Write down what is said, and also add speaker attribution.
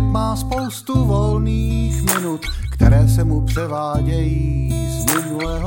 Speaker 1: má spoustu volných minut, které se mu převádějí z minulého